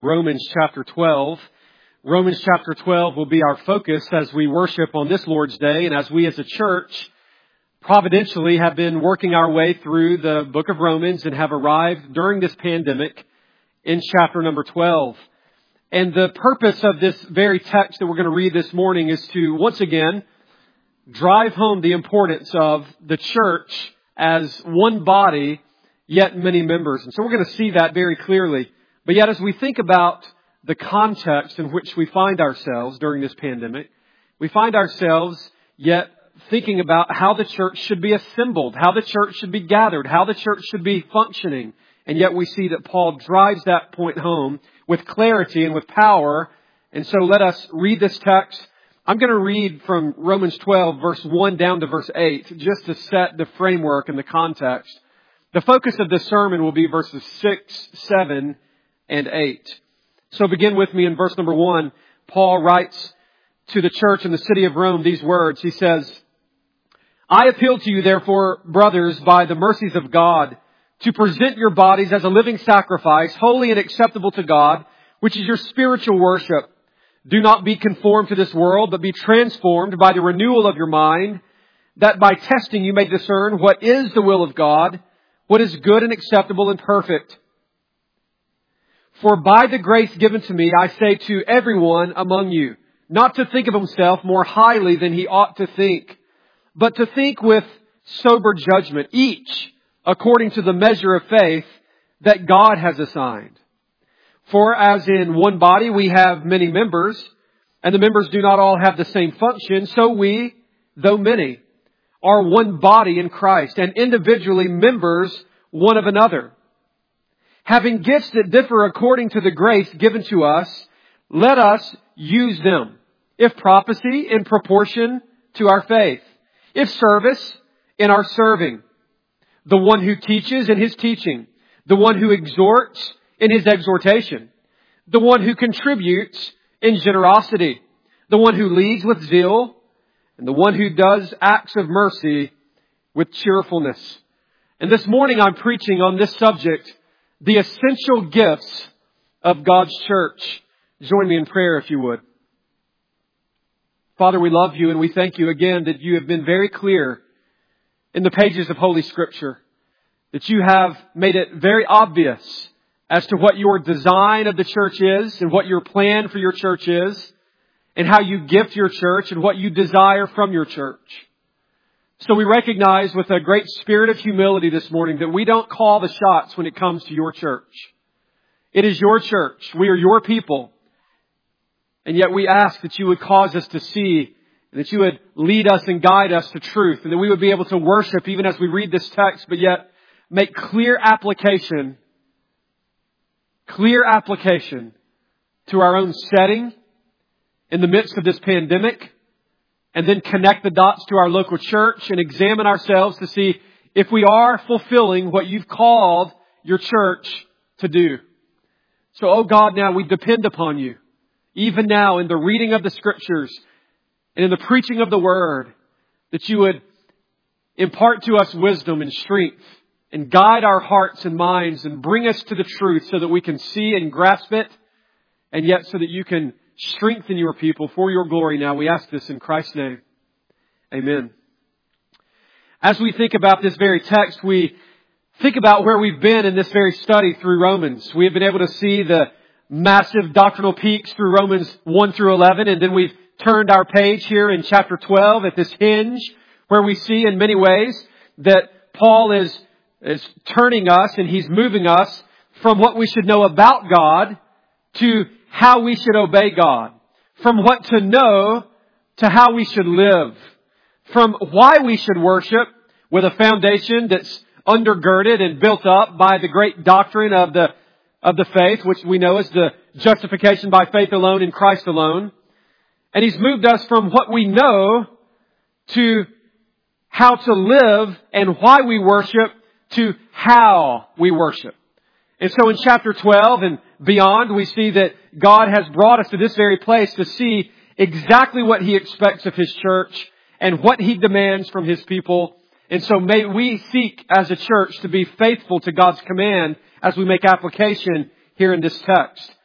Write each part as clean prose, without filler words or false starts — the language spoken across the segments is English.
Romans chapter 12. Romans chapter 12 will be our focus as we worship on this Lord's Day and as we as a church providentially have been working our way through the book of Romans and have arrived during this pandemic in chapter number 12. And the purpose of this very text that we're going to read this morning is to once again drive home the importance of the church as one body, yet many members. And so we're going to see that very clearly. But yet as we think about the context in which we find ourselves during this pandemic, we find ourselves yet thinking about how the church should be assembled, how the church should be gathered, how the church should be functioning. And yet we see that Paul drives that point home with clarity and with power. And so let us read this text. I'm going to read from Romans 12, verse 1 down to verse 8, just to set the framework and the context. The focus of this sermon will be verses 6, 7, and 8. So begin with me in verse number 1. Paul writes to the church in the city of Rome these words. He says, I appeal to you, therefore, brothers, by the mercies of God, to present your bodies as a living sacrifice, holy and acceptable to God, which is your spiritual worship. Do not be conformed to this world, but be transformed by the renewal of your mind, that by testing you may discern what is the will of God, what is good and acceptable and perfect. For by the grace given to me, I say to everyone among you, not to think of himself more highly than he ought to think, but to think with sober judgment, each according to the measure of faith that God has assigned. For as in one body we have many members, and the members do not all have the same function, so we, though many, are one body in Christ, and individually members one of another. Having gifts that differ according to the grace given to us, let us use them. If prophecy, in proportion to our faith. If service, in our serving. The one who teaches in his teaching. The one who exhorts in his exhortation. The one who contributes in generosity. The one who leads with zeal. And the one who does acts of mercy with cheerfulness. And this morning I'm preaching on this subject, the essential gifts of God's church. Join me in prayer if you would. Father, we love you and we thank you again that you have been very clear in the pages of Holy Scripture, that you have made it very obvious as to what your design of the church is and what your plan for your church is and how you gift your church and what you desire from your church. So we recognize with a great spirit of humility this morning that we don't call the shots when it comes to your church. It is your church. We are your people. And yet we ask that you would cause us to see, that you would lead us and guide us to truth, and that we would be able to worship even as we read this text, but yet make clear application to our own setting in the midst of this pandemic. And then connect the dots to our local church and examine ourselves to see if we are fulfilling what you've called your church to do. So, oh God, now we depend upon you, even now in the reading of the Scriptures and in the preaching of the Word, that you would impart to us wisdom and strength and guide our hearts and minds and bring us to the truth so that we can see and grasp it, and yet so that you can strengthen your people for your glory. Now we ask this in Christ's name. Amen. As we think about this very text, we think about where we've been in this very study through Romans. We have been able to see the massive doctrinal peaks through Romans 1 through 11. And then we've turned our page here in chapter 12 at this hinge where we see in many ways that Paul is turning us and he's moving us from what we should know about God to how we should obey God. From what to know to how we should live. From why we should worship with a foundation that's undergirded and built up by the great doctrine of the faith, which we know is the justification by faith alone in Christ alone. And he's moved us from what we know to how to live and why we worship to how we worship. And so in chapter 12 and beyond, we see that God has brought us to this very place to see exactly what He expects of His church and what He demands from His people. And so may we seek as a church to be faithful to God's command as we make application here in this text.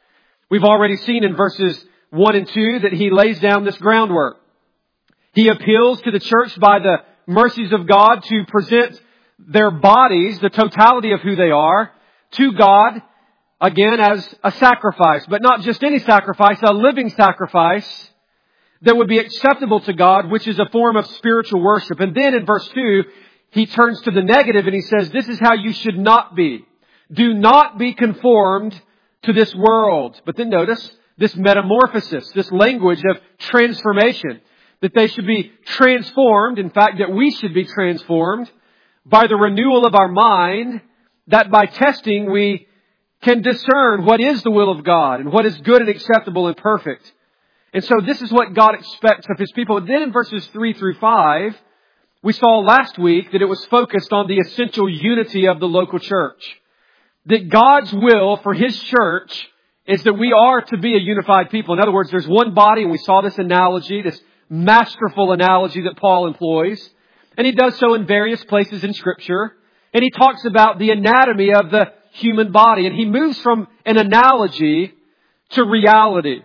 We've already seen in verses 1 and 2 that he lays down this groundwork. He appeals to the church by the mercies of God to present their bodies, the totality of who they are, to God, again, as a sacrifice. But not just any sacrifice, a living sacrifice that would be acceptable to God, which is a form of spiritual worship. And then in verse 2, he turns to the negative and he says, this is how you should not be. Do not be conformed to this world. But then notice this metamorphosis, this language of transformation, that they should be transformed, in fact, that we should be transformed by the renewal of our mind, that by testing we can discern what is the will of God and what is good and acceptable and perfect. And so this is what God expects of His people. And then in verses 3 through 5, we saw last week that it was focused on the essential unity of the local church. That God's will for His church is that we are to be a unified people. In other words, there's one body, and we saw this analogy, this masterful analogy that Paul employs. And he does so in various places in Scripture. And he talks about the anatomy of the human body. And he moves from an analogy to reality.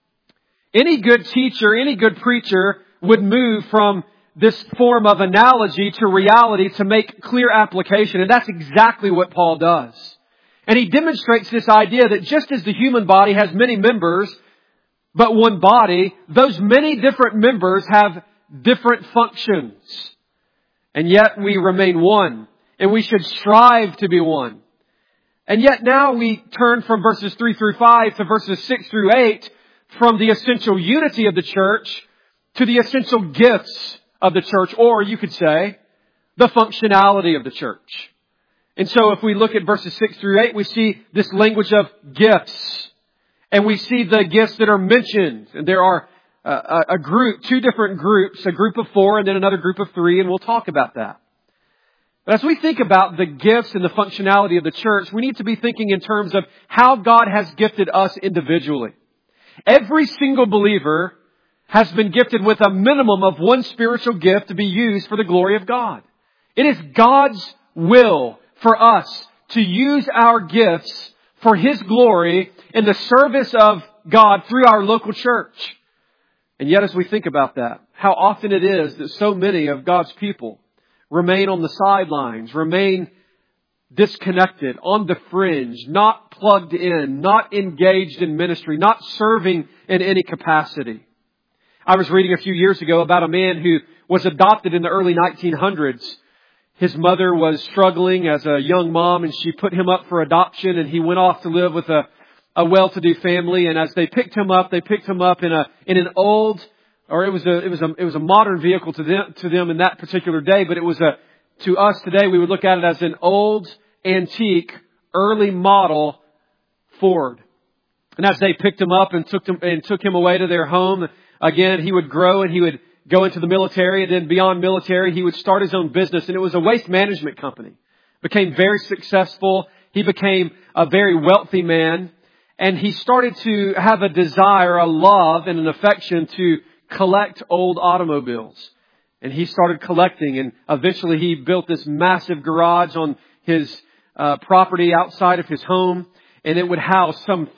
Any good teacher, any good preacher would move from this form of analogy to reality to make clear application. And that's exactly what Paul does. And he demonstrates this idea that just as the human body has many members, but one body, those many different members have different functions. And yet we remain one. And we should strive to be one. And yet now we turn from verses 3 through 5 to verses 6 through 8, from the essential unity of the church to the essential gifts of the church, or you could say, the functionality of the church. And so if we look at verses 6 through 8, we see this language of gifts. And we see the gifts that are mentioned. And there are two different groups, a group of 4 and then another group of 3, and we'll talk about that. But as we think about the gifts and the functionality of the church, we need to be thinking in terms of how God has gifted us individually. Every single believer has been gifted with a minimum of one spiritual gift to be used for the glory of God. It is God's will for us to use our gifts for His glory in the service of God through our local church. And yet as we think about that, how often it is that so many of God's people remain on the sidelines, remain disconnected, on the fringe, not plugged in, not engaged in ministry, not serving in any capacity. I was reading a few years ago about a man who was adopted in the early 1900s. His mother was struggling as a young mom, and she put him up for adoption, and he went off to live with a well-to-do family. And as they picked him up in an old, or it was a modern vehicle to them in that particular day, but it was to us today, we would look at it as an old, antique, early model Ford. And as they picked him up and took him away to their home, again, he would grow and he would go into the military, and then beyond military, he would start his own business. And it was a waste management company. Became very successful. He became a very wealthy man. And he started to have a desire, a love, and an affection to collect old automobiles. And he started collecting, and eventually he built this massive garage on his property outside of his home, and it would house some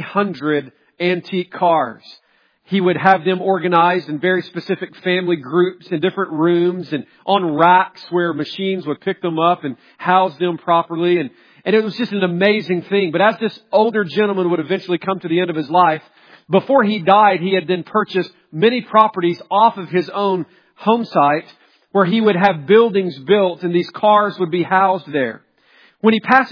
300 antique cars. He would have them organized in very specific family groups in different rooms and on racks where machines would pick them up and house them properly. And it was just an amazing thing. But as this older gentleman would eventually come to the end of his life, before he died, he had then purchased many properties off of his own home site where he would have buildings built and these cars would be housed there. When he passed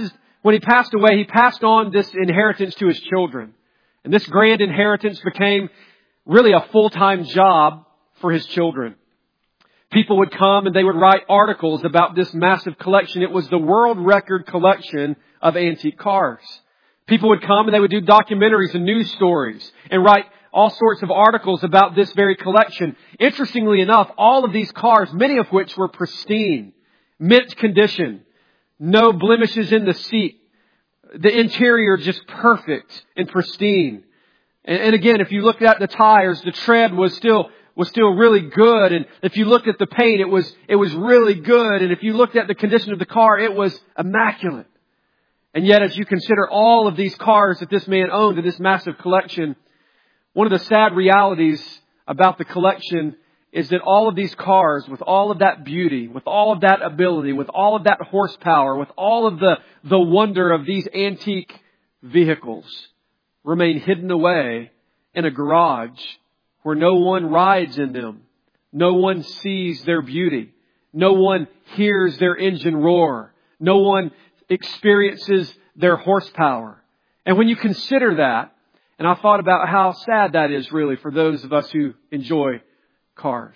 away, he passed on this inheritance to his children. And this grand inheritance became really a full-time job for his children. People would come and they would write articles about this massive collection. It was the world record collection of antique cars. People would come and they would do documentaries and news stories and write all sorts of articles about this very collection. Interestingly enough, all of these cars, many of which were pristine, mint condition, no blemishes in the seat, the interior just perfect and pristine. And again, if you looked at the tires, the tread was still really good. And if you looked at the paint, it was really good. And if you looked at the condition of the car, it was immaculate. And yet, as you consider all of these cars that this man owned in this massive collection, one of the sad realities about the collection is that all of these cars, with all of that beauty, with all of that ability, with all of that horsepower, with all of the wonder of these antique vehicles, remain hidden away in a garage where no one rides in them. No one sees their beauty. No one hears their engine roar. No one experiences their horsepower. And when you consider that, and I thought about how sad that is really for those of us who enjoy cars.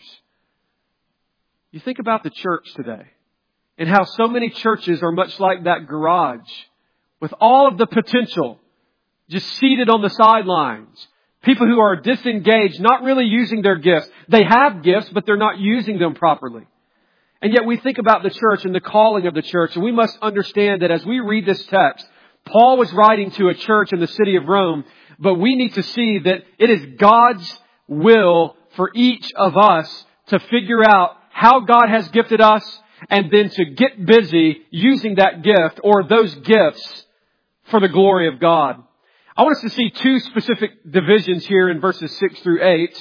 You think about the church today and how so many churches are much like that garage with all of the potential just seated on the sidelines. People who are disengaged, not really using their gifts. They have gifts, but they're not using them properly. And yet we think about the church and the calling of the church, and we must understand that as we read this text, Paul was writing to a church in the city of Rome, but we need to see that it is God's will for each of us to figure out how God has gifted us and then to get busy using that gift or those gifts for the glory of God. I want us to see two specific divisions here in verses 6 through 8.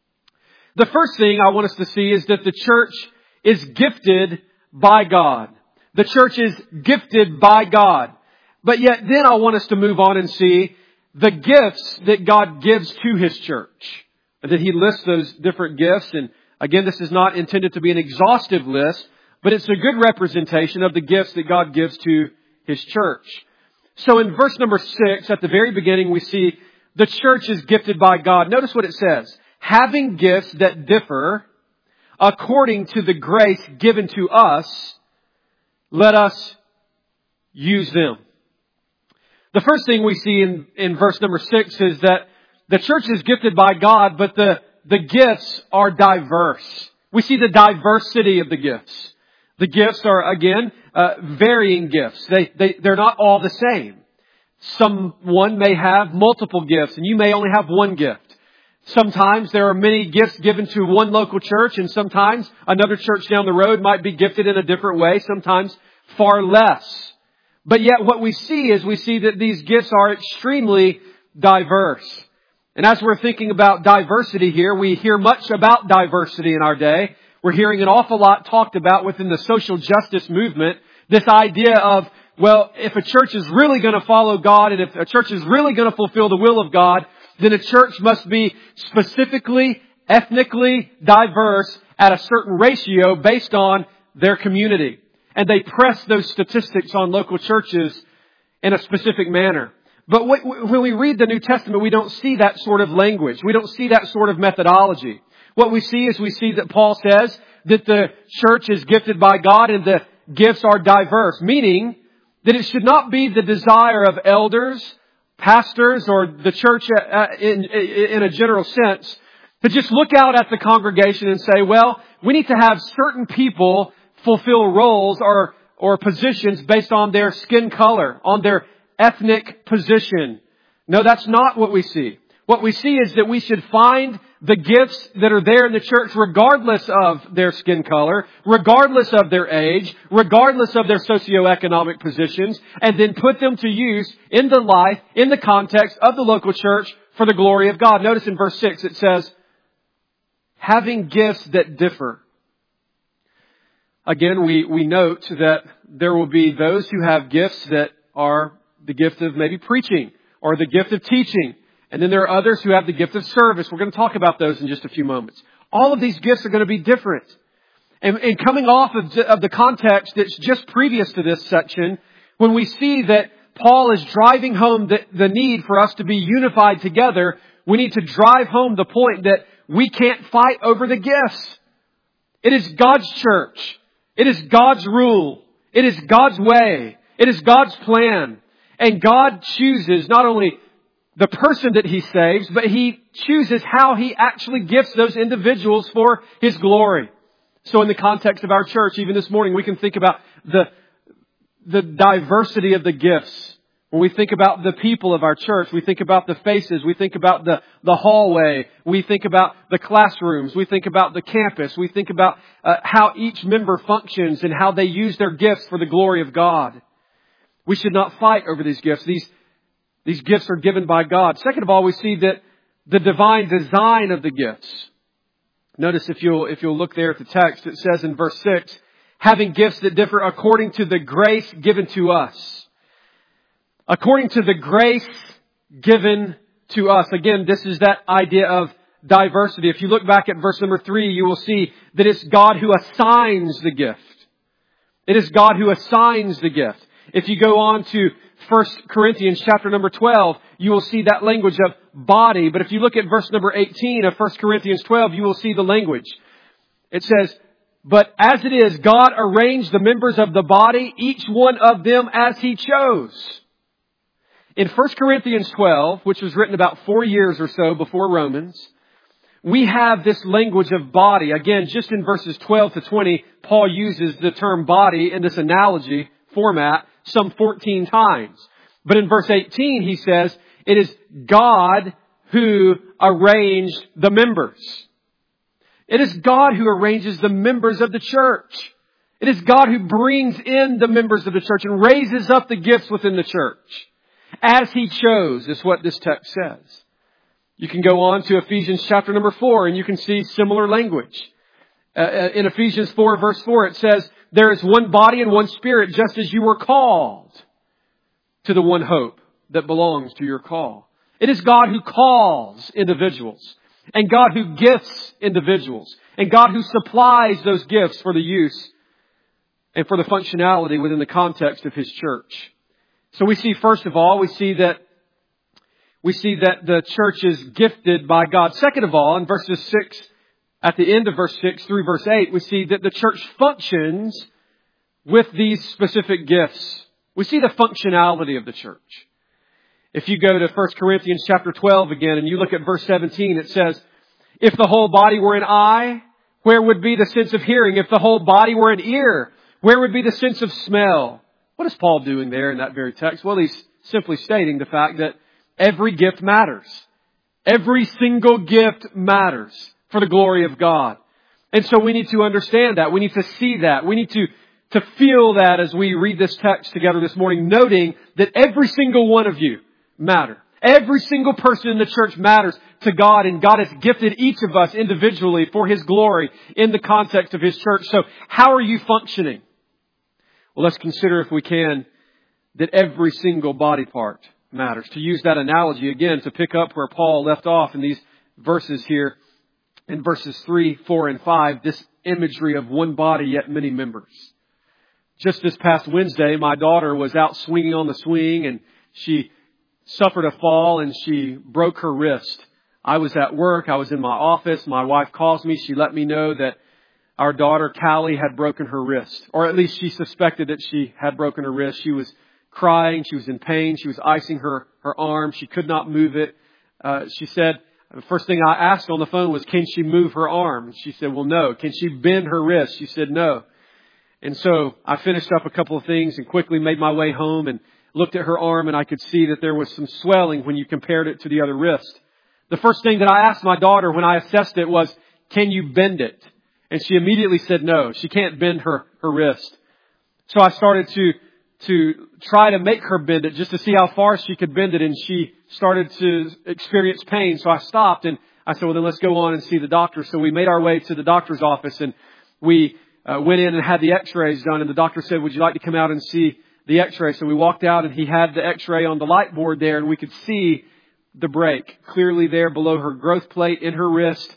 The first thing I want us to see is that the church is gifted by God. The church is gifted by God. But yet then I want us to move on and see the gifts that God gives to His church. And that He lists those different gifts. And again, this is not intended to be an exhaustive list, but it's a good representation of the gifts that God gives to His church. So in verse number 6, at the very beginning, we see the church is gifted by God. Notice what it says. Having gifts that differ according to the grace given to us, let us use them. The first thing we see in verse number 6 is that the church is gifted by God, but the gifts are diverse. We see the diversity of the gifts. The gifts are, again, varying gifts. They're not all the same. Someone may have multiple gifts, and you may only have one gift. Sometimes there are many gifts given to one local church, and sometimes another church down the road might be gifted in a different way, sometimes far less. But yet what we see is we see that these gifts are extremely diverse. And as we're thinking about diversity here, we hear much about diversity in our day. We're hearing an awful lot talked about within the social justice movement. This idea of, well, if a church is really going to follow God and if a church is really going to fulfill the will of God, then a church must be specifically, ethnically diverse at a certain ratio based on their community. And they press those statistics on local churches in a specific manner. But when we read the New Testament, we don't see that sort of language. We don't see that sort of methodology. What we see is we see that Paul says that the church is gifted by God and the gifts are diverse, meaning that it should not be the desire of elders, pastors, or the church in a general sense to just look out at the congregation and say, well, we need to have certain people fulfill roles or positions based on their skin color, on their ethnic position. No, that's not what we see. What we see is that we should find the gifts that are there in the church regardless of their skin color, regardless of their age, regardless of their socioeconomic positions, and then put them to use in the life, in the context of the local church for the glory of God. Notice in verse 6 it says, having gifts that differ. Again, we note that there will be those who have gifts that are the gift of maybe preaching or the gift of teaching. And then there are others who have the gift of service. We're going to talk about those in just a few moments. All of these gifts are going to be different. And coming off of the context that's just previous to this section, when we see that Paul is driving home the need for us to be unified together, we need to drive home the point that we can't fight over the gifts. It is God's church. It is God's rule. It is God's way. It is God's plan. And God chooses not only the person that He saves, but He chooses how He actually gifts those individuals for His glory. So in the context of our church, even this morning, we can think about the diversity of the gifts. When we think about the people of our church, we think about the faces, we think about the hallway, we think about the classrooms, we think about the campus, we think about how each member functions and how they use their gifts for the glory of God. We should not fight over these gifts. These gifts are given by God. Second of all, we see that the divine design of the gifts. Notice if you'll look there at the text, it says in verse 6, having gifts that differ according to the grace given to us. According to the grace given to us. Again, this is that idea of diversity. If you look back at verse number 3, you will see that it's God who assigns the gift. It is God who assigns the gift. If you go on to 1 Corinthians chapter number 12, you will see that language of body. But if you look at verse number 18 of 1 Corinthians 12, you will see the language. It says, but as it is, God arranged the members of the body, each one of them as He chose. In 1 Corinthians 12, which was written about 4 years or so before Romans, we have this language of body. Again, just in verses 12 to 20, Paul uses the term body in this analogy format some 14 times. But in verse 18, he says, it is God who arranged the members. It is God who arranges the members of the church. It is God who brings in the members of the church and raises up the gifts within the church. As He chose, is what this text says. You can go on to Ephesians chapter number 4 and you can see similar language. In Ephesians 4 verse 4 it says, there is one body and one Spirit, just as you were called to the one hope that belongs to your call. It is God who calls individuals and God who gifts individuals and God who supplies those gifts for the use and for the functionality within the context of His church. So we see, first of all, we see that the church is gifted by God. Second of all, in verses 6, at the end of verse 6 through verse 8, we see that the church functions with these specific gifts. We see the functionality of the church. If you go to 1 Corinthians chapter 12 again and you look at verse 17, it says, if the whole body were an eye, where would be the sense of hearing? If the whole body were an ear, where would be the sense of smell? What is Paul doing there in that very text? Well, he's simply stating the fact that every gift matters. Every single gift matters for the glory of God. And so we need to understand that. We need to see that. We need to feel that as we read this text together this morning, noting that every single one of you matter. Every single person in the church matters to God, and God has gifted each of us individually for His glory in the context of His church. So how are you functioning? Well, let's consider, if we can, that every single body part matters. To use that analogy again, to pick up where Paul left off in these verses here, in verses 3, 4, and 5, this imagery of one body yet many members. Just this past Wednesday, my daughter was out swinging on the swing and she suffered a fall and she broke her wrist. I was at work. I was in my office. My wife calls me. She let me know that our daughter, Callie, had broken her wrist. Or at least she suspected that she had broken her wrist. She was crying. She was in pain. She was icing her arm. She could not move it. She said, the first thing I asked on the phone was, can she move her arm? She said, well, no. Can she bend her wrist? She said, no. And so I finished up a couple of things and quickly made my way home and looked at her arm, and I could see that there was some swelling when you compared it to the other wrist. The first thing that I asked my daughter when I assessed it was, can you bend it? And she immediately said no, she can't bend her wrist. So I started to try to make her bend it just to see how far she could bend it, and she started to experience pain. So I stopped and I said, well, then let's go on and see the doctor. So we made our way to the doctor's office and we went in and had the x-rays done, and the doctor said, would you like to come out and see the x-ray? So we walked out and he had the x-ray on the light board there, and we could see the break clearly there below her growth plate in her wrist.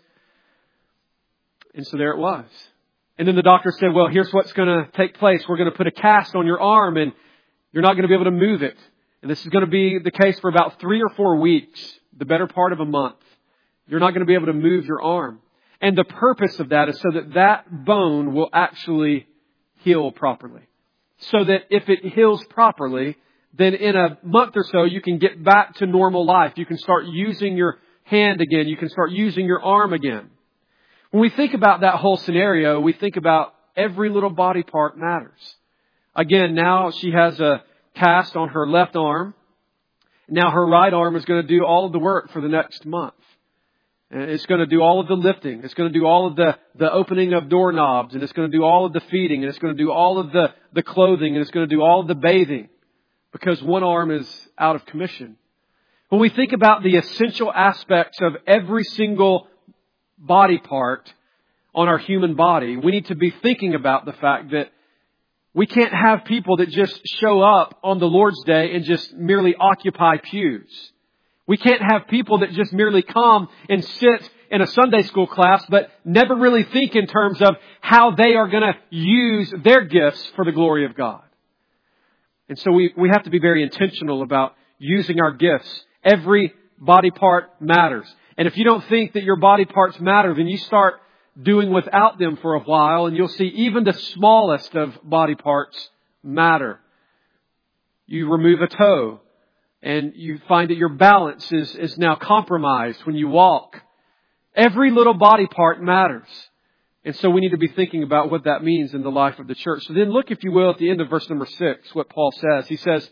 And so there it was. And then the doctor said, well, here's what's going to take place. We're going to put a cast on your arm and you're not going to be able to move it. And this is going to be the case for about 3 or 4 weeks, the better part of a month. You're not going to be able to move your arm. And the purpose of that is so that that bone will actually heal properly. So that if it heals properly, then in a month or so, you can get back to normal life. You can start using your hand again. You can start using your arm again. When we think about that whole scenario, we think about every little body part matters. Again, now she has a cast on her left arm. Now her right arm is going to do all of the work for the next month. And it's going to do all of the lifting. It's going to do all of the opening of doorknobs. And it's going to do all of the feeding. And it's going to do all of the clothing. And it's going to do all of the bathing. because one arm is out of commission. When we think about the essential aspects of every single body part on our human body, we need to be thinking about the fact that we can't have people that just show up on the Lord's Day and just merely occupy pews. We can't have people that just merely come and sit in a Sunday school class, but never really think in terms of how they are going to use their gifts for the glory of God. And so we have to be very intentional about using our gifts. Every body part matters. And if you don't think that your body parts matter, then you start doing without them for a while, and you'll see even the smallest of body parts matter. You remove a toe, and you find that your balance is now compromised when you walk. Every little body part matters. And so we need to be thinking about what that means in the life of the church. So then look, if you will, at the end of verse number 6, what Paul says. He said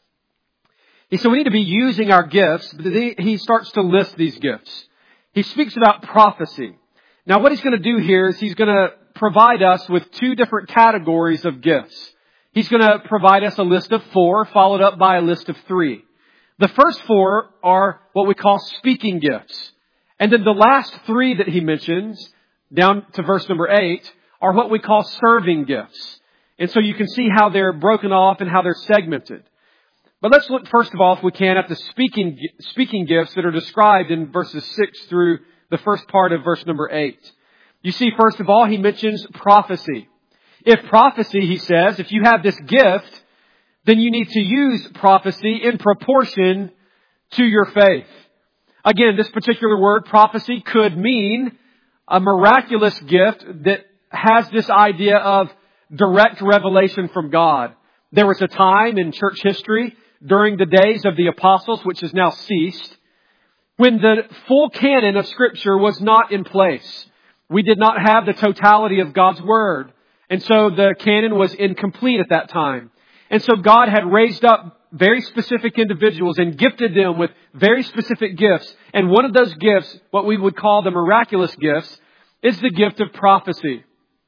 we need to be using our gifts, but then he starts to list these gifts. He speaks about prophecy. Now what he's going to do here is he's going to provide us with 2 different categories of gifts. He's going to provide us a list of 4, followed up by a list of 3. The first 4 are what we call speaking gifts. And then the last 3 that he mentions, down to verse number 8, are what we call serving gifts. And so you can see how they're broken off and how they're segmented. But let's look first of all, if we can, at the speaking gifts that are described in verses 6 through the first part of verse number 8. You see, first of all, he mentions prophecy. If prophecy, he says, if you have this gift, then you need to use prophecy in proportion to your faith. Again, this particular word, prophecy, could mean a miraculous gift that has this idea of direct revelation from God. There was a time in church history during the days of the apostles, which has now ceased, when the full canon of Scripture was not in place. We did not have the totality of God's Word. And so the canon was incomplete at that time. And so God had raised up very specific individuals and gifted them with very specific gifts. And one of those gifts, what we would call the miraculous gifts, is the gift of prophecy.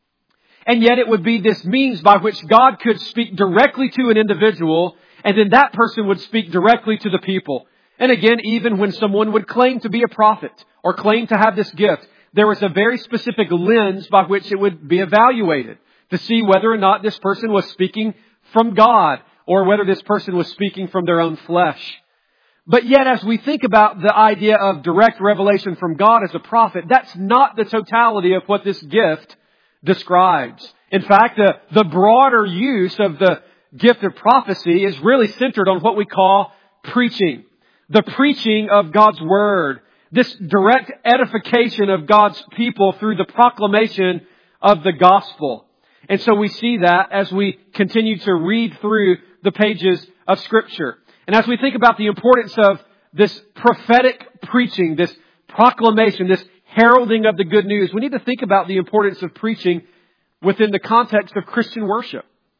And yet it would be this means by which God could speak directly to an individual, and then that person would speak directly to the people. And again, even when someone would claim to be a prophet or claim to have this gift, there was a very specific lens by which it would be evaluated to see whether or not this person was speaking from God or whether this person was speaking from their own flesh. But yet, as we think about the idea of direct revelation from God as a prophet, that's not the totality of what this gift describes. In fact, the broader use of the gift of prophecy is really centered on what we call preaching. The preaching of God's Word. This direct edification of God's people through the proclamation of the gospel. And so we see that as we continue to read through the pages of Scripture. And as we think about the importance of this prophetic preaching, this proclamation, this heralding of the good news, we need to think about the importance of preaching within the context of Christian worship.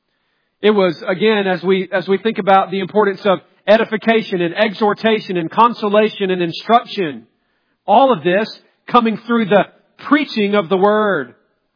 It was, again, as we think about the importance of edification and exhortation and consolation and instruction, all of this coming through the preaching of the Word.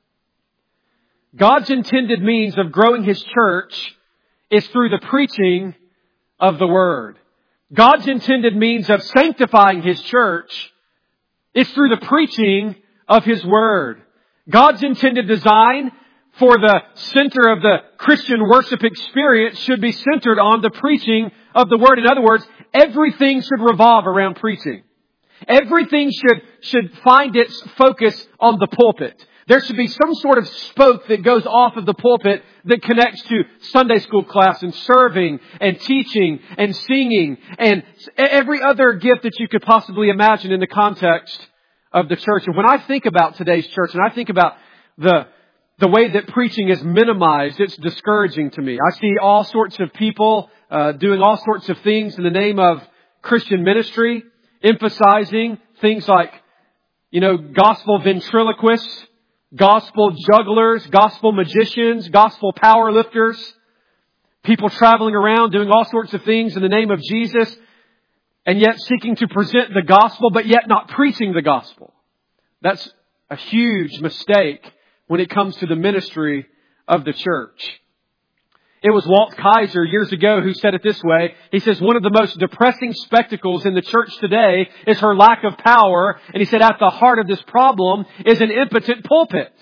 God's intended means of growing His church is through the preaching of the Word. God's intended means of sanctifying His church is through the preaching of His Word. God's intended design for the center of the Christian worship experience should be centered on the preaching of the Word. In other words, everything should revolve around preaching. Everything should find its focus on the pulpit. There should be some sort of spoke that goes off of the pulpit that connects to Sunday school class and serving and teaching and singing and every other gift that you could possibly imagine in the context of the church. And when I think about today's church and I think about the way that preaching is minimized, it's discouraging to me. I see all sorts of people doing all sorts of things in the name of Christian ministry, emphasizing things like, gospel ventriloquists, gospel jugglers, gospel magicians, gospel power lifters, people traveling around doing all sorts of things in the name of Jesus, and yet seeking to present the gospel, but yet not preaching the gospel. That's a huge mistake when it comes to the ministry of the church. It was Walt Kaiser years ago who said it this way. He says, one of the most depressing spectacles in the church today is her lack of power. And he said, at the heart of this problem is an impotent pulpit.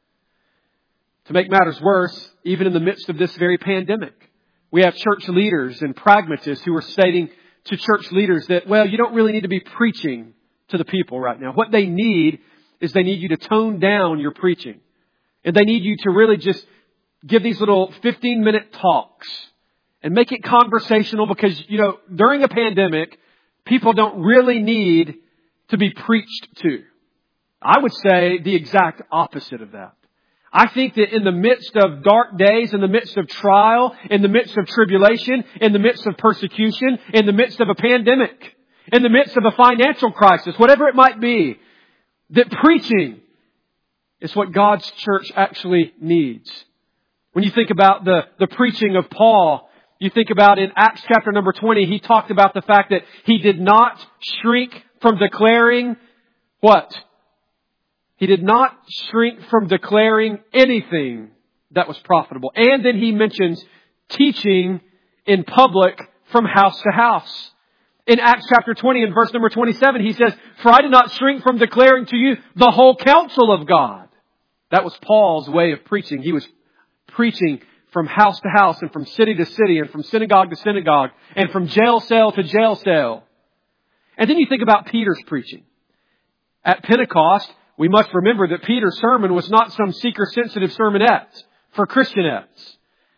To make matters worse, even in the midst of this very pandemic, we have church leaders and pragmatists who are stating to church leaders that, well, you don't really need to be preaching to the people right now. What they need is they need you to tone down your preaching. And they need you to really just give these little 15-minute talks and make it conversational because, during a pandemic, people don't really need to be preached to. I would say the exact opposite of that. I think that in the midst of dark days, in the midst of trial, in the midst of tribulation, in the midst of persecution, in the midst of a pandemic, in the midst of a financial crisis, whatever it might be, that preaching is what God's church actually needs. When you think about the preaching of Paul, you think about in Acts chapter number 20, he talked about the fact that he did not shrink from declaring what? He did not shrink from declaring anything that was profitable. And then he mentions teaching in public from house to house. In Acts chapter 20 and verse number 27, he says, "For I did not shrink from declaring to you the whole counsel of God." That was Paul's way of preaching. He was preaching from house to house and from city to city and from synagogue to synagogue and from jail cell to jail cell. And then you think about Peter's preaching. At Pentecost, we must remember that Peter's sermon was not some seeker-sensitive sermonette for Christianettes.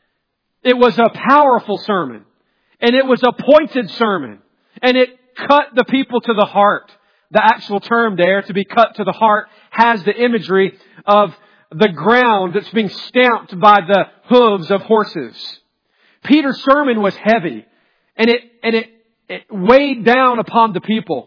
It was a powerful sermon. And it was a pointed sermon. And it cut the people to the heart. The actual term there, to be cut to the heart, has the imagery of the ground that's being stamped by the hooves of horses. Peter's sermon was heavy. And it weighed down upon the people.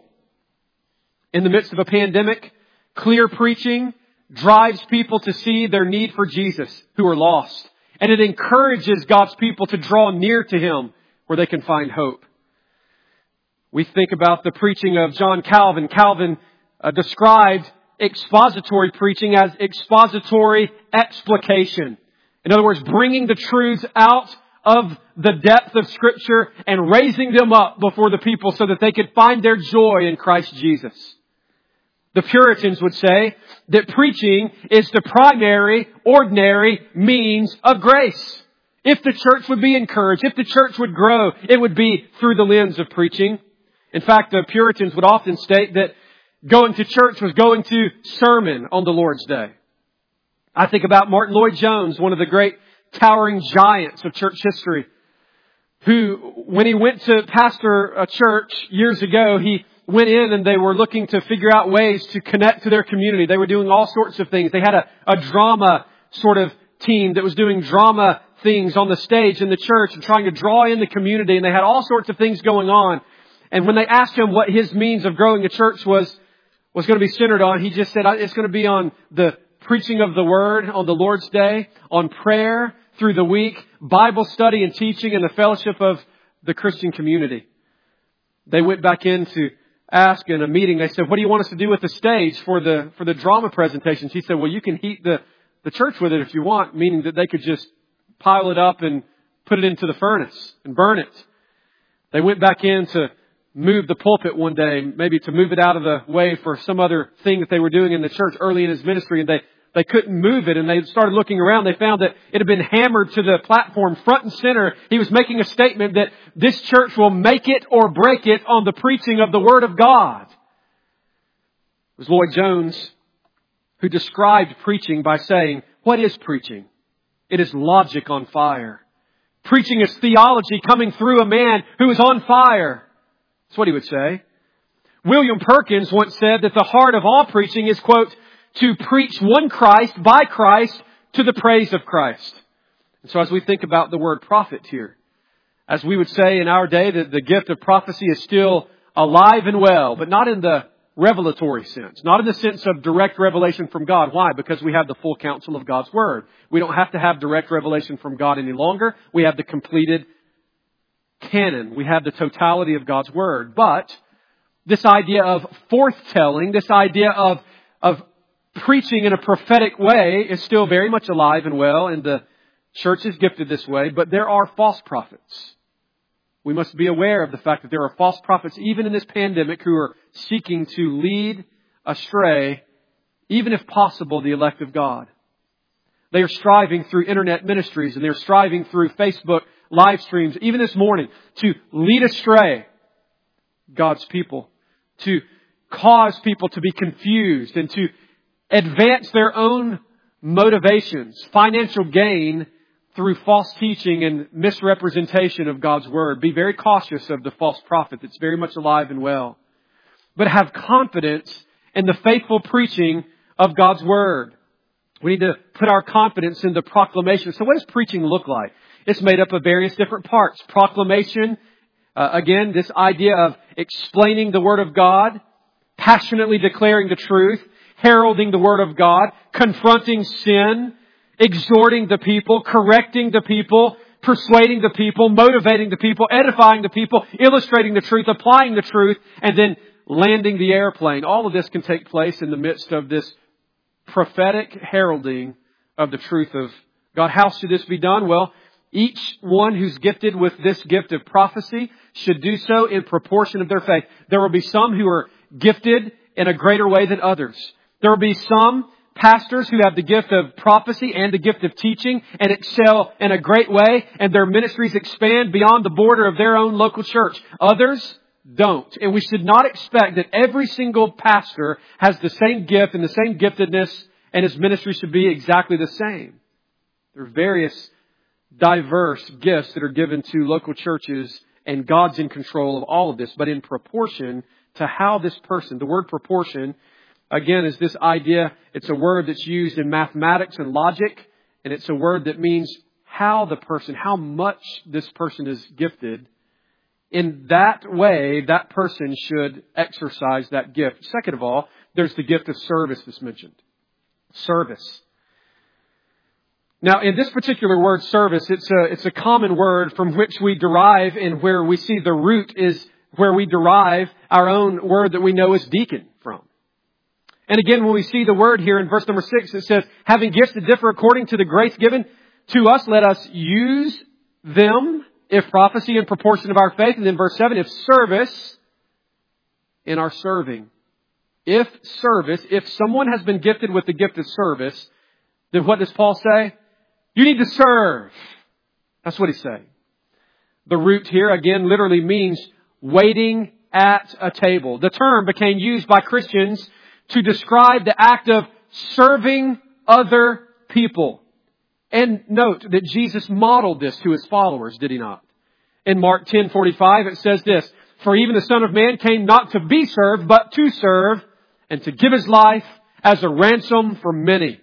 In the midst of a pandemic, clear preaching drives people to see their need for Jesus who are lost. And it encourages God's people to draw near to Him where they can find hope. We think about the preaching of John Calvin. Calvin described expository preaching as expository explication. In other words, bringing the truths out of the depth of Scripture and raising them up before the people so that they could find their joy in Christ Jesus. The Puritans would say that preaching is the primary, ordinary means of grace. If the church would be encouraged, if the church would grow, it would be through the lens of preaching. In fact, the Puritans would often state that going to church was going to sermon on the Lord's Day. I think about Martin Lloyd-Jones, one of the great towering giants of church history, who, when he went to pastor a church years ago, he went in and they were looking to figure out ways to connect to their community. They were doing all sorts of things. They had a drama sort of team that was doing drama things on the stage in the church and trying to draw in the community. And they had all sorts of things going on. And when they asked him what his means of growing a church was going to be centered on, he just said it's going to be on the preaching of the Word on the Lord's Day, on prayer through the week, Bible study and teaching, and the fellowship of the Christian community. They went back in to ask in a meeting, they said, "What do you want us to do with the stage for the drama presentations?" He said, "Well, you can heat the church with it if you want," meaning that they could just pile it up and put it into the furnace and burn it. They went back in to move the pulpit one day, maybe to move it out of the way for some other thing that they were doing in the church early in his ministry, and they couldn't move it, and they started looking around. They found that it had been hammered to the platform front and center. He was making a statement that this church will make it or break it on the preaching of the Word of God. It was Lloyd-Jones who described preaching by saying, "What is preaching? It is logic on fire. Preaching is theology coming through a man who is on fire." That's what he would say. William Perkins once said that the heart of all preaching is, quote, "to preach one Christ by Christ to the praise of Christ." And so as we think about the word prophet here, as we would say in our day, that the gift of prophecy is still alive and well, but not in the revelatory sense, not in the sense of direct revelation from God. Why? Because we have the full counsel of God's Word. We don't have to have direct revelation from God any longer. We have the completed canon. We have the totality of God's Word. But this idea of forthtelling, this idea of preaching in a prophetic way is still very much alive and well in the church is gifted this way, but there are false prophets. We must be aware of the fact that there are false prophets, even in this pandemic, who are seeking to lead astray, even if possible, the elect of God. They are striving through internet ministries and they're striving through Facebook live streams, even this morning, to lead astray God's people, to cause people to be confused and to advance their own motivations, financial gain through false teaching and misrepresentation of God's Word. Be very cautious of the false prophet that's very much alive and well. But have confidence in the faithful preaching of God's Word. We need to put our confidence in the proclamation. So what does preaching look like? It's made up of various different parts. Proclamation, again, this idea of explaining the Word of God, passionately declaring the truth, heralding the Word of God, confronting sin, exhorting the people, correcting the people, persuading the people, motivating the people, edifying the people, illustrating the truth, applying the truth, and then landing the airplane. All of this can take place in the midst of this prophetic heralding of the truth of God. How should this be done? Well, each one who's gifted with this gift of prophecy should do so in proportion of their faith. There will be some who are gifted in a greater way than others. There will be some pastors who have the gift of prophecy and the gift of teaching and excel in a great way, and their ministries expand beyond the border of their own local church. Others don't. And we should not expect that every single pastor has the same gift and the same giftedness, and his ministry should be exactly the same. There are various diverse gifts that are given to local churches, and God's in control of all of this, but in proportion to how this person, the word proportion, again, is this idea, it's a word that's used in mathematics and logic, and it's a word that means how much this person is gifted. In that way, that person should exercise that gift. Second of all, there's the gift of service that's mentioned. Service. Now, in this particular word, service, it's a common word from which we derive, and where we see the root is where we derive our own word that we know as deacon from. And again, when we see the word here in verse number 6, it says, having gifts that differ according to the grace given to us, let us use them, if prophecy in proportion of our faith. And then verse 7, if service in our serving. If service, if someone has been gifted with the gift of service, then what does Paul say? You need to serve. That's what he's saying. The root here, again, literally means waiting at a table. The term became used by Christians to describe the act of serving other people. And note that Jesus modeled this to His followers, did He not? In Mark 10:45 it says this, for even the Son of Man came not to be served, but to serve, and to give His life as a ransom for many.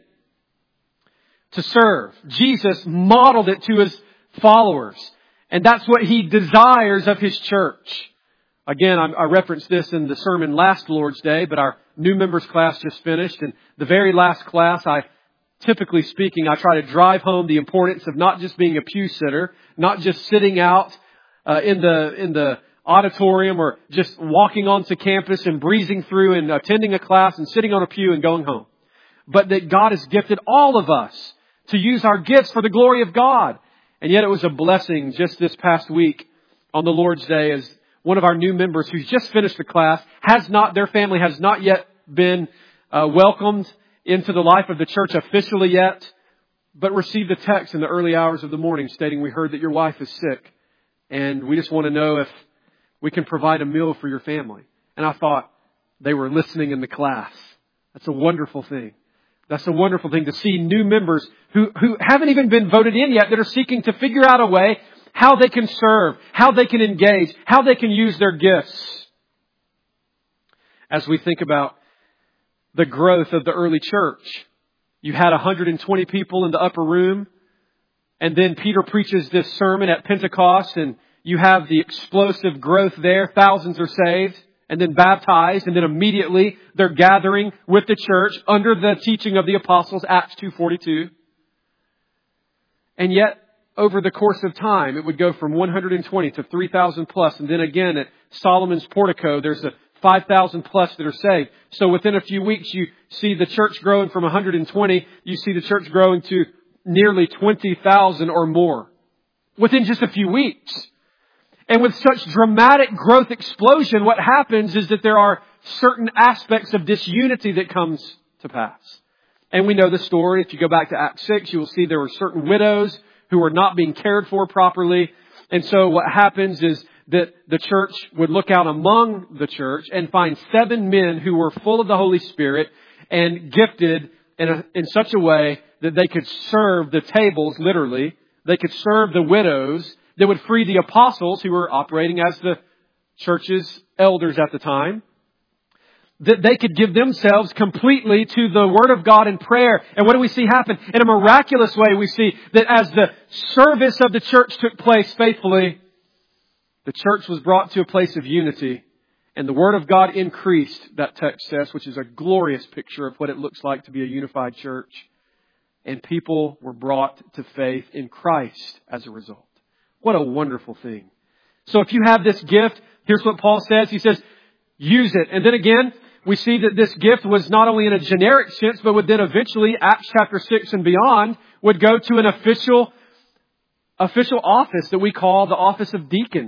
To serve. Jesus modeled it to His followers. And that's what He desires of His church. Again, I referenced this in the sermon last Lord's Day, but our new members class just finished. And the very last class, typically speaking, I try to drive home the importance of not just being a pew sitter, not just sitting out in the auditorium or just walking onto campus and breezing through and attending a class and sitting on a pew and going home. But that God has gifted all of us to use our gifts for the glory of God. And yet it was a blessing just this past week on the Lord's Day as one of our new members who's just finished the class, their family has not yet been welcomed into the life of the church officially yet, but received a text in the early hours of the morning stating, we heard that your wife is sick, and we just want to know if we can provide a meal for your family. And I thought they were listening in the class. That's a wonderful thing. That's a wonderful thing to see new members who haven't even been voted in yet that are seeking to figure out a way how they can serve, how they can engage, how they can use their gifts. As we think about the growth of the early church, you had 120 people in the upper room, and then Peter preaches this sermon at Pentecost, and you have the explosive growth there. Thousands are saved and then baptized, and then immediately they're gathering with the church under the teaching of the apostles, Acts 2:42. And yet, over the course of time, it would go from 120 to 3,000 plus. And then again at Solomon's Portico, there's 5,000 plus that are saved. So within a few weeks, you see the church growing from 120. You see the church growing to nearly 20,000 or more within just a few weeks. And with such dramatic growth explosion, what happens is that there are certain aspects of disunity that comes to pass. And we know the story. If you go back to Acts 6, you will see there were certain widows who were not being cared for properly. And so what happens is that the church would look out among the church and find 7 men who were full of the Holy Spirit and gifted in such a way that they could serve the tables, literally. They could serve the widows. That would free the apostles who were operating as the church's elders at the time. That they could give themselves completely to the Word of God and prayer. And what do we see happen? In a miraculous way, we see that as the service of the church took place faithfully, the church was brought to a place of unity. And the Word of God increased, that text says, which is a glorious picture of what it looks like to be a unified church. And people were brought to faith in Christ as a result. What a wonderful thing. So if you have this gift, here's what Paul says. He says, use it. And then again, we see that this gift was not only in a generic sense, but would then eventually, Acts chapter 6 and beyond, would go to an official office that we call the office of deacon.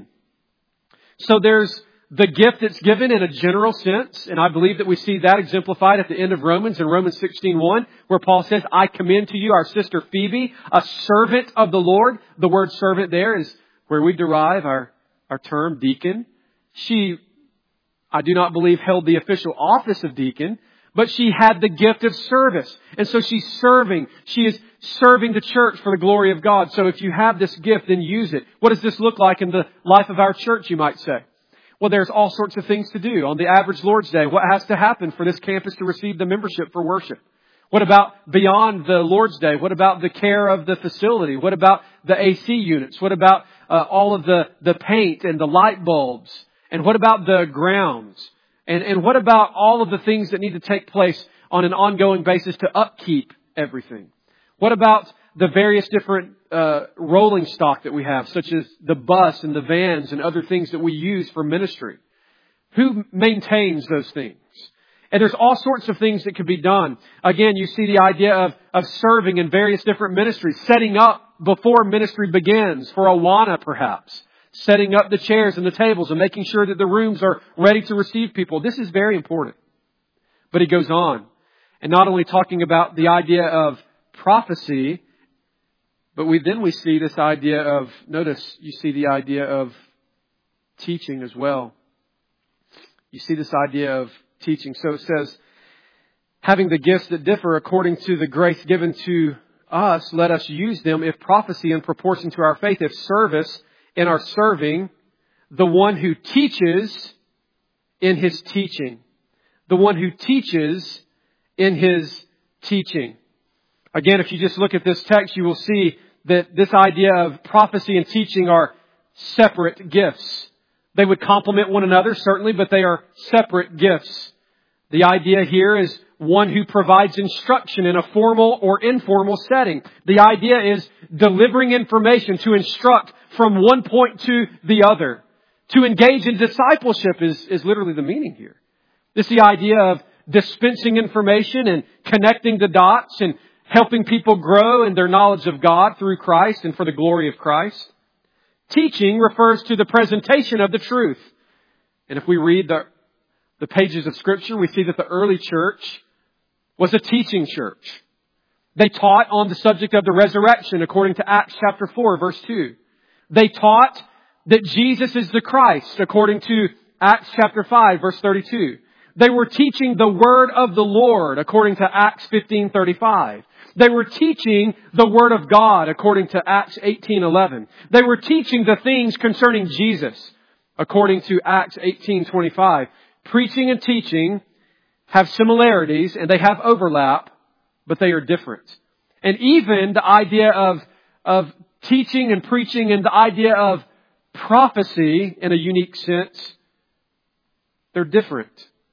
So there's the gift that's given in a general sense, and I believe that we see that exemplified at the end of Romans, in Romans 16:1, where Paul says, I commend to you our sister Phoebe, a servant of the Lord. The word servant there is where we derive our term deacon. She, I do not believe, held the official office of deacon, but she had the gift of service. And so she's serving. She is serving the church for the glory of God. So if you have this gift, then use it. What does this look like in the life of our church, you might say? Well, there's all sorts of things to do. On the average Lord's Day, what has to happen for this campus to receive the membership for worship? What about beyond the Lord's Day? What about the care of the facility? What about the AC units? What about all of the paint and the light bulbs? And what about the grounds? And what about all of the things that need to take place on an ongoing basis to upkeep everything? What about the various different rolling stock that we have, such as the bus and the vans and other things that we use for ministry? Who maintains those things? And there's all sorts of things that could be done. Again, you see the idea of serving in various different ministries, setting up before ministry begins for Awana perhaps, setting up the chairs and the tables and making sure that the rooms are ready to receive people. This is very important. But he goes on, and not only talking about the idea of prophecy, but we see this idea of, notice, you see the idea of teaching as well. You see this idea of teaching. So it says, having the gifts that differ according to the grace given to us, let us use them. If prophecy in proportion to our faith, if service in our serving, the one who teaches in his teaching. The one who teaches in his teaching. Again, if you just look at this text, you will see that this idea of prophecy and teaching are separate gifts. They would complement one another, certainly, but they are separate gifts. The idea here is one who provides instruction in a formal or informal setting. The idea is delivering information to instruct from one point to the other. To engage in discipleship is literally the meaning here. It's the idea of dispensing information and connecting the dots and helping people grow in their knowledge of God through Christ and for the glory of Christ. Teaching refers to the presentation of the truth. And if we read the pages of Scripture, we see that the early church was a teaching church. They taught on the subject of the resurrection according to Acts chapter 4, verse 2. They taught that Jesus is the Christ according to Acts chapter 5, verse 32. They were teaching the word of the Lord according to Acts 15:35. They were teaching the Word of God according to Acts 18:11. They were teaching the things concerning Jesus according to Acts 18:25. Preaching and teaching have similarities and they have overlap, but they are different. And even the idea of teaching and preaching and the idea of prophecy in a unique sense, they're different.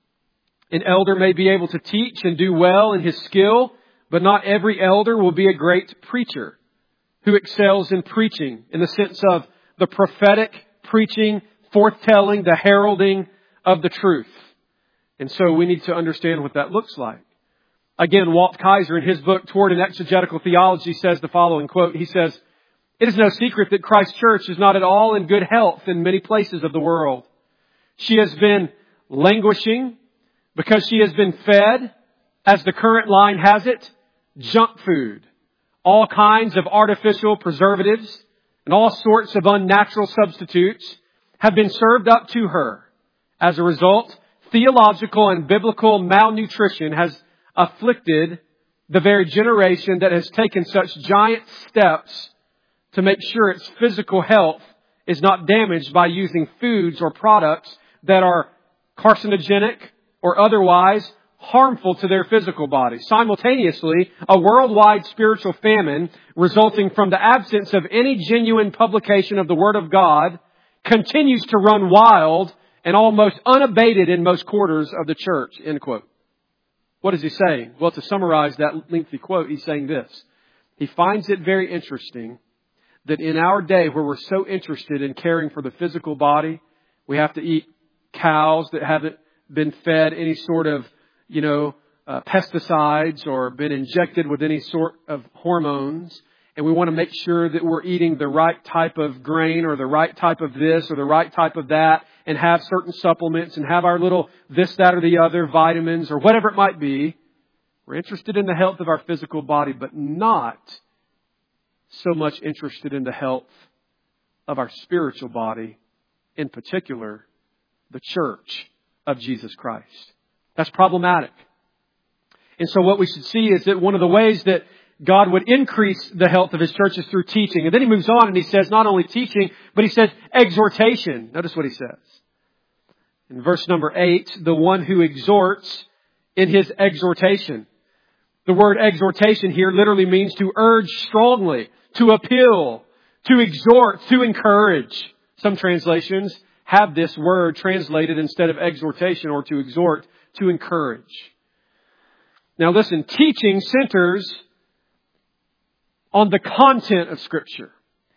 An elder may be able to teach and do well in his skill, but not every elder will be a great preacher who excels in preaching in the sense of the prophetic preaching, forthtelling, the heralding of the truth. And so we need to understand what that looks like. Again, Walt Kaiser, in his book, Toward an Exegetical Theology, says the following quote. He says, "It is no secret that Christ's church is not at all in good health in many places of the world. She has been languishing because she has been fed, as the current line has it, junk food, all kinds of artificial preservatives, and all sorts of unnatural substitutes have been served up to her. As a result, theological and biblical malnutrition has afflicted the very generation that has taken such giant steps to make sure its physical health is not damaged by using foods or products that are carcinogenic or otherwise harmful to their physical body. Simultaneously, a worldwide spiritual famine resulting from the absence of any genuine publication of the Word of God continues to run wild and almost unabated in most quarters of the church." End quote. What is he saying? Well, to summarize that lengthy quote, he's saying this. He finds it very interesting that in our day where we're so interested in caring for the physical body, we have to eat cows that haven't been fed any sort of, pesticides or been injected with any sort of hormones. And we want to make sure that we're eating the right type of grain or the right type of this or the right type of that and have certain supplements and have our little this, that, or the other, vitamins or whatever it might be. We're interested in the health of our physical body, but not so much interested in the health of our spiritual body, in particular, the church of Jesus Christ. That's problematic. And so what we should see is that one of the ways that God would increase the health of His church is through teaching. And then He moves on and He says not only teaching, but He says exhortation. Notice what He says. In verse number 8, the one who exhorts in his exhortation. The word exhortation here literally means to urge strongly, to appeal, to exhort, to encourage. Some translations have this word translated instead of exhortation or to exhort, to encourage. Now listen, teaching centers on the content of Scripture.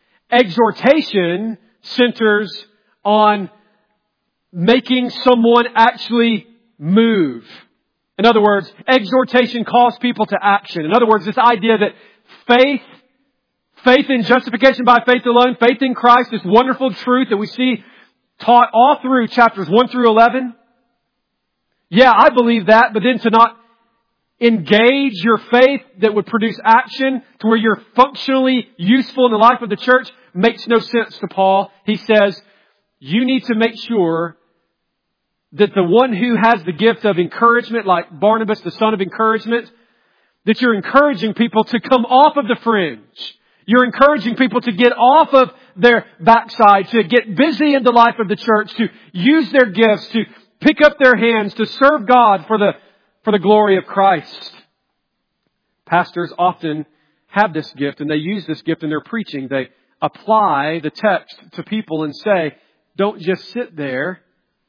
Exhortation centers on making someone actually move. In other words, exhortation calls people to action. In other words, this idea that faith in justification by faith alone, faith in Christ, this wonderful truth that we see taught all through chapters 1 through 11. Yeah, I believe that, but then to not engage your faith that would produce action to where you're functionally useful in the life of the church makes no sense to Paul. He says, you need to make sure that the one who has the gift of encouragement, like Barnabas, the son of encouragement, that you're encouraging people to come off of the fringe. You're encouraging people to get off of their backside, to get busy in the life of the church, to use their gifts, to pick up their hands, to serve God for the glory of Christ. Pastors often have this gift and they use this gift in their preaching. They apply the text to people and say, don't just sit there,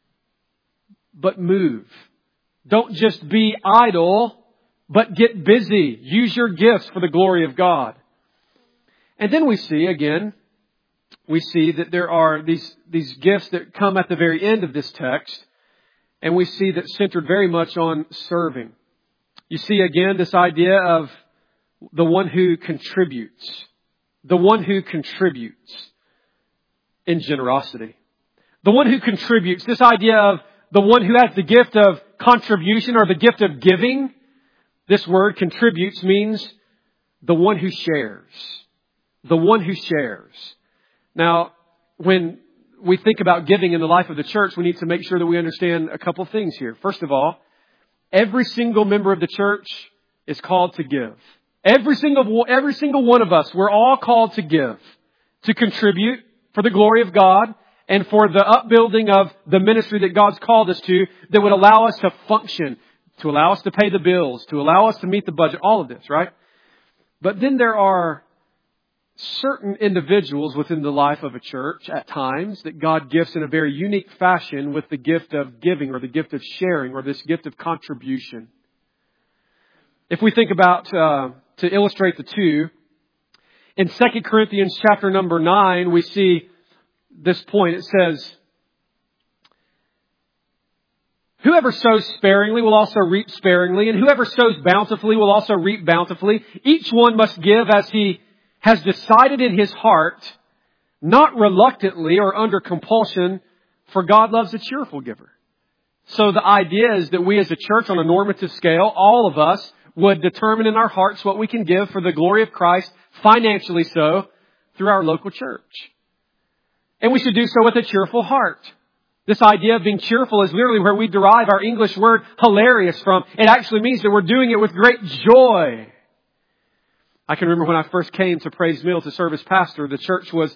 but move. Don't just be idle, but get busy. Use your gifts for the glory of God. And then we see that there are these gifts that come at the very end of this text. And we see that centered very much on serving. You see again this idea of the one who contributes. The one who contributes in generosity. The one who contributes. This idea of the one who has the gift of contribution or the gift of giving. This word contributes means the one who shares. The one who shares. Now, when we think about giving in the life of the church, we need to make sure that we understand a couple things here. First of all, every single member of the church is called to give. Every single one of us, we're all called to give, to contribute for the glory of God and for the upbuilding of the ministry that God's called us to that would allow us to function, to allow us to pay the bills, to allow us to meet the budget, all of this, right? But then there are certain individuals within the life of a church at times that God gifts in a very unique fashion with the gift of giving or the gift of sharing or this gift of contribution. If we think about, to illustrate the two, in 2 Corinthians chapter number 9, we see this point. It says, Whoever sows sparingly will also reap sparingly, and whoever sows bountifully will also reap bountifully. Each one must give as he has decided in his heart, not reluctantly or under compulsion, for God loves a cheerful giver. So the idea is that we as a church on a normative scale, all of us would determine in our hearts what we can give for the glory of Christ, financially so, through our local church. And we should do so with a cheerful heart. This idea of being cheerful is literally where we derive our English word hilarious from. It actually means that we're doing it with great joy. I can remember when I first came to Praise Mill to serve as pastor, the church was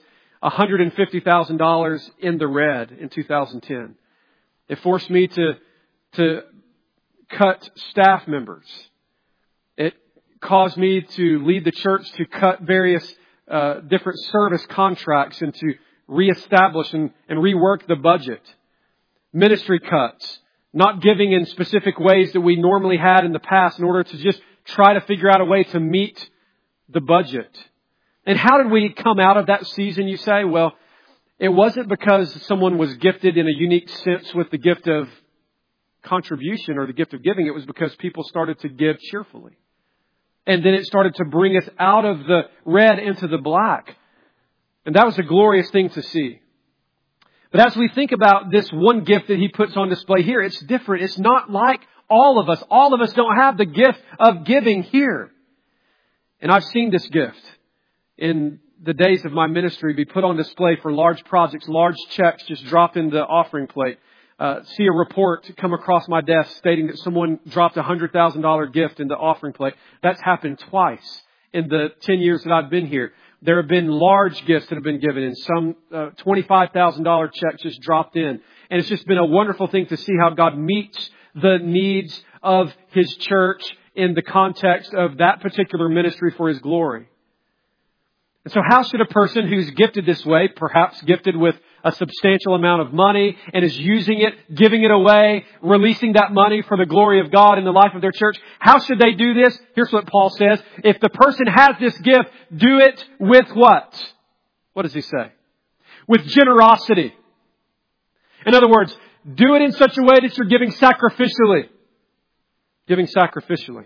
$150,000 in the red in 2010. It forced me to cut staff members. It caused me to lead the church to cut various different service contracts and to reestablish and rework the budget. Ministry cuts, not giving in specific ways that we normally had in the past in order to just try to figure out a way to meet the budget. And how did we come out of that season, you say? Well, it wasn't because someone was gifted in a unique sense with the gift of contribution or the gift of giving. It was because people started to give cheerfully. And then it started to bring us out of the red into the black. And that was a glorious thing to see. But as we think about this one gift that he puts on display here, it's different. It's not like all of us. All of us don't have the gift of giving here. And I've seen this gift in the days of my ministry be put on display for large projects, large checks just dropped in the offering plate. See a report come across my desk stating that someone dropped a $100,000 gift in the offering plate. That's happened twice in the 10 years that I've been here. There have been large gifts that have been given and some $25,000 checks just dropped in. And it's just been a wonderful thing to see how God meets the needs of His church in the context of that particular ministry for His glory. And so how should a person who's gifted this way, perhaps gifted with a substantial amount of money and is using it, giving it away, releasing that money for the glory of God in the life of their church, how should they do this? Here's what Paul says. If the person has this gift, do it with what? What does he say? With generosity. In other words, do it in such a way that you're giving sacrificially. Giving sacrificially.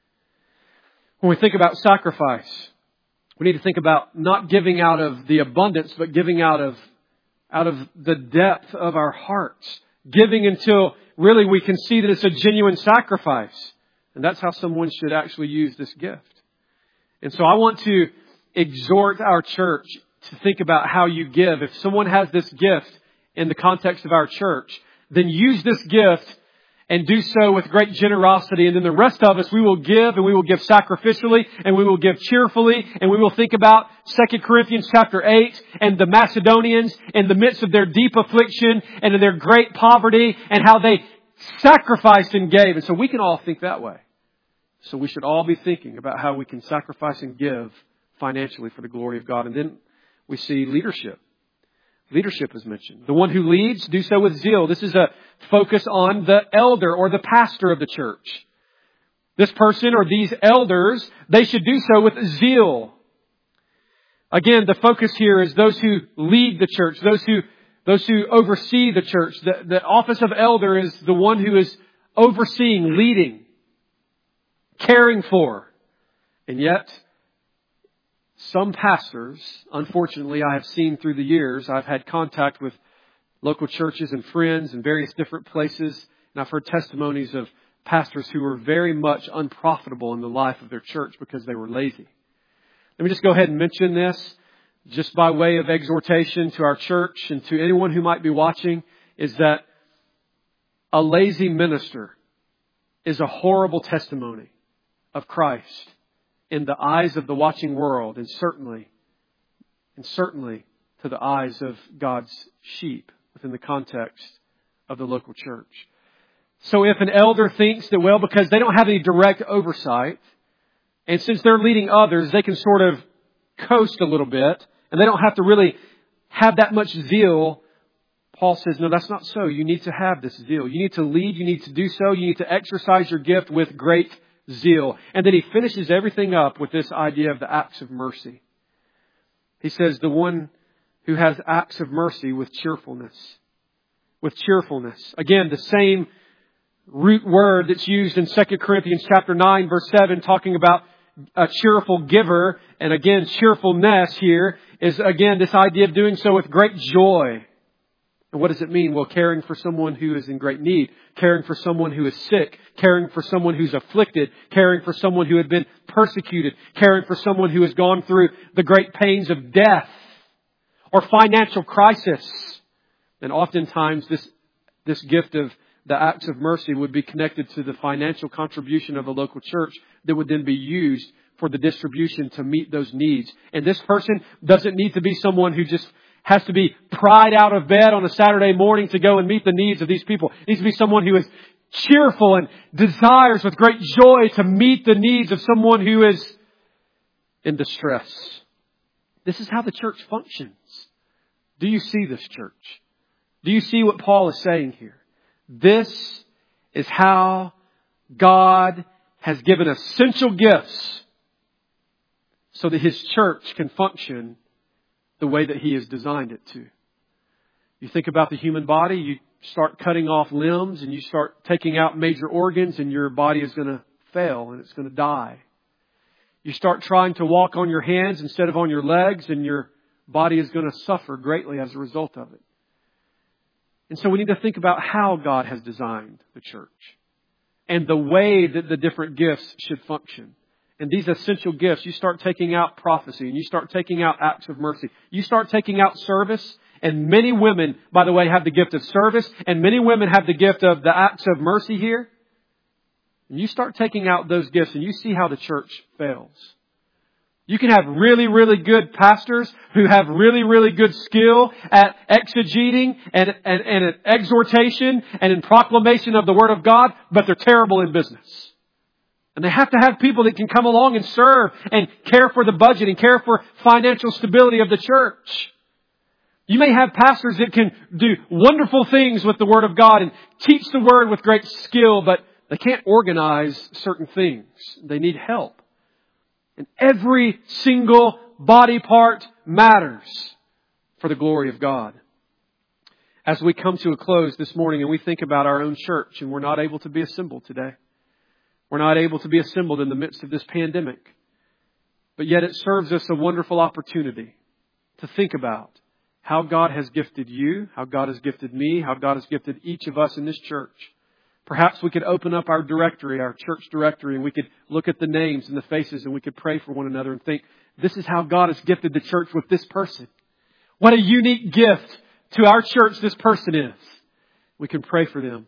When we think about sacrifice, we need to think about not giving out of the abundance, but giving out of the depth of our hearts. Giving until really we can see that it's a genuine sacrifice. And that's how someone should actually use this gift. And so I want to exhort our church to think about how you give. If someone has this gift in the context of our church, then use this gift and do so with great generosity. And then the rest of us, we will give, and we will give sacrificially, and we will give cheerfully, and we will think about 2 Corinthians chapter 8 and the Macedonians in the midst of their deep affliction and in their great poverty and how they sacrificed and gave. And so we can all think that way. So we should all be thinking about how we can sacrifice and give financially for the glory of God. And then we see leadership. Leadership is mentioned. The one who leads, do so with zeal. This is a focus on the elder or the pastor of the church. This person or these elders, they should do so with zeal. Again, the focus here is those who lead the church, those who oversee the church. The office of elder is the one who is overseeing, leading, caring for. And yet, some pastors, unfortunately, I have seen through the years, I've had contact with local churches and friends in various different places, and I've heard testimonies of pastors who were very much unprofitable in the life of their church because they were lazy. Let me just go ahead and mention this, just by way of exhortation to our church and to anyone who might be watching, is that a lazy minister is a horrible testimony of Christ in the eyes of the watching world, and certainly to the eyes of God's sheep within the context of the local church. So if an elder thinks that, well, because they don't have any direct oversight, and since they're leading others, they can sort of coast a little bit, and they don't have to really have that much zeal, Paul says, no, that's not so. You need to have this zeal. You need to lead. You need to do so. You need to exercise your gift with great zeal. And then he finishes everything up with this idea of the acts of mercy. He says the one who has acts of mercy with cheerfulness. With cheerfulness. Again, the same root word that's used in 2 Corinthians chapter 9, verse 7, talking about a cheerful giver. And again, cheerfulness here is, again, this idea of doing so with great joy. And what does it mean? Well, caring for someone who is in great need, caring for someone who is sick, caring for someone who's afflicted, caring for someone who had been persecuted, caring for someone who has gone through the great pains of death or financial crisis. And oftentimes this gift of the acts of mercy would be connected to the financial contribution of a local church that would then be used for the distribution to meet those needs. And this person doesn't need to be someone who just has to be pried out of bed on a Saturday morning to go and meet the needs of these people. It needs to be someone who is cheerful and desires with great joy to meet the needs of someone who is in distress. This is how the church functions. Do you see this, church? Do you see what Paul is saying here? This is how God has given essential gifts so that His church can function the way that He has designed it to. You think about the human body, you start cutting off limbs and you start taking out major organs and your body is going to fail and it's going to die. You start trying to walk on your hands instead of on your legs and your body is going to suffer greatly as a result of it. And so we need to think about how God has designed the church and the way that the different gifts should function. And these essential gifts, you start taking out prophecy and you start taking out acts of mercy. You start taking out service. And many women, by the way, have the gift of service. And many women have the gift of the acts of mercy here. And you start taking out those gifts and you see how the church fails. You can have really, really good pastors who have really, really good skill at exegeting and at exhortation and in proclamation of the Word of God, but they're terrible in business. And they have to have people that can come along and serve and care for the budget and care for financial stability of the church. You may have pastors that can do wonderful things with the Word of God and teach the Word with great skill, but they can't organize certain things. They need help. And every single body part matters for the glory of God. As we come to a close this morning and we think about our own church and we're not able to be assembled today. We're not able to be assembled in the midst of this pandemic. But yet it serves us a wonderful opportunity to think about how God has gifted you, how God has gifted me, how God has gifted each of us in this church. Perhaps we could open up our directory, our church directory, and we could look at the names and the faces and we could pray for one another and think, this is how God has gifted the church with this person. What a unique gift to our church this person is. We can pray for them.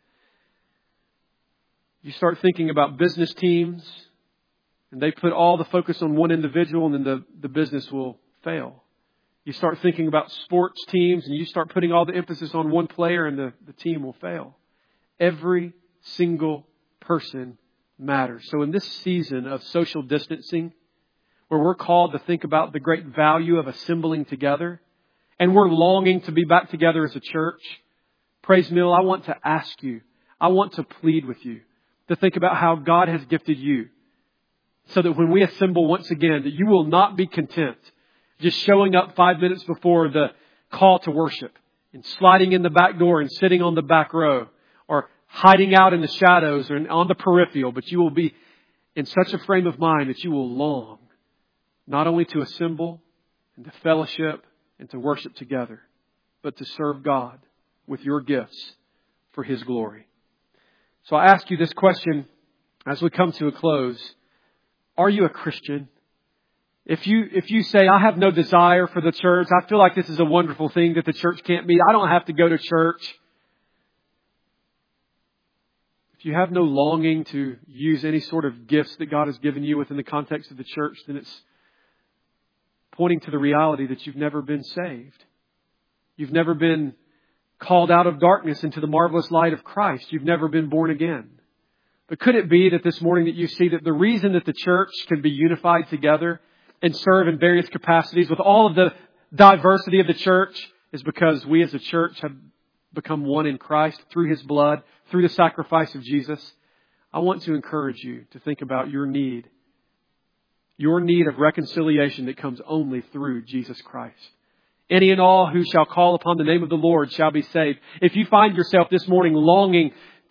You start thinking about business teams and they put all the focus on one individual and then the business will fail. You start thinking about sports teams and you start putting all the emphasis on one player and the team will fail. Every single person matters. So in this season of social distancing, where we're called to think about the great value of assembling together, and we're longing to be back together as a church, Praise Mill, I want to ask you, I want to plead with you to think about how God has gifted you so that when we assemble once again, that you will not be content just showing up 5 minutes before the call to worship and sliding in the back door and sitting on the back row or hiding out in the shadows or on the peripheral, but you will be in such a frame of mind that you will long not only to assemble and to fellowship and to worship together, but to serve God with your gifts for His glory. So I ask you this question as we come to a close. Are you a Christian? If you say, I have no desire for the church, I feel like this is a wonderful thing that the church can't meet, I don't have to go to church. If you have no longing to use any sort of gifts that God has given you within the context of the church, then it's pointing to the reality that you've never been saved. You've never been called out of darkness into the marvelous light of Christ. You've never been born again. But could it be that this morning that you see that the reason that the church can be unified together and serve in various capacities with all of the diversity of the church is because we as a church have become one in Christ through His blood, through the sacrifice of Jesus? I want to encourage you to think about your need of reconciliation that comes only through Jesus Christ. Any and all who shall call upon the name of the Lord shall be saved. If you find yourself this morning longing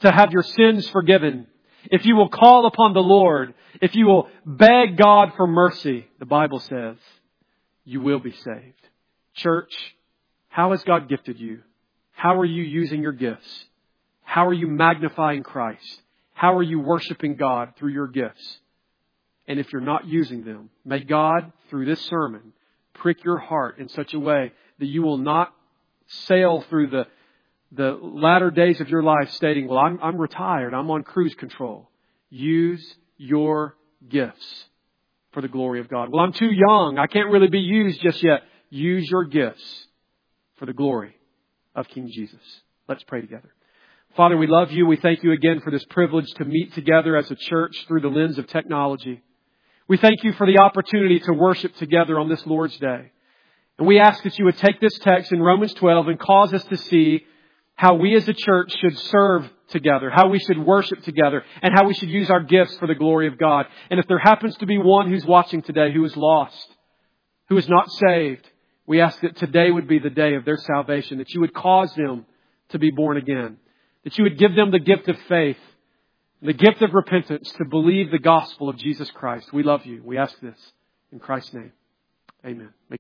to have your sins forgiven, if you will call upon the Lord, if you will beg God for mercy, the Bible says, you will be saved. Church, how has God gifted you? How are you using your gifts? How are you magnifying Christ? How are you worshiping God through your gifts? And if you're not using them, may God, through this sermon, prick your heart in such a way that you will not sail through the latter days of your life stating, well, I'm retired. I'm on cruise control. Use your gifts for the glory of God. Well, I'm too young. I can't really be used just yet. Use your gifts for the glory of King Jesus. Let's pray together. Father, we love you. We thank you again for this privilege to meet together as a church through the lens of technology. We thank you for the opportunity to worship together on this Lord's Day. And we ask that you would take this text in Romans 12 and cause us to see how we as a church should serve together, how we should worship together, and how we should use our gifts for the glory of God. And if there happens to be one who's watching today who is lost, who is not saved, we ask that today would be the day of their salvation, that you would cause them to be born again, that you would give them the gift of faith, the gift of repentance to believe the gospel of Jesus Christ. We love you. We ask this in Christ's name. Amen.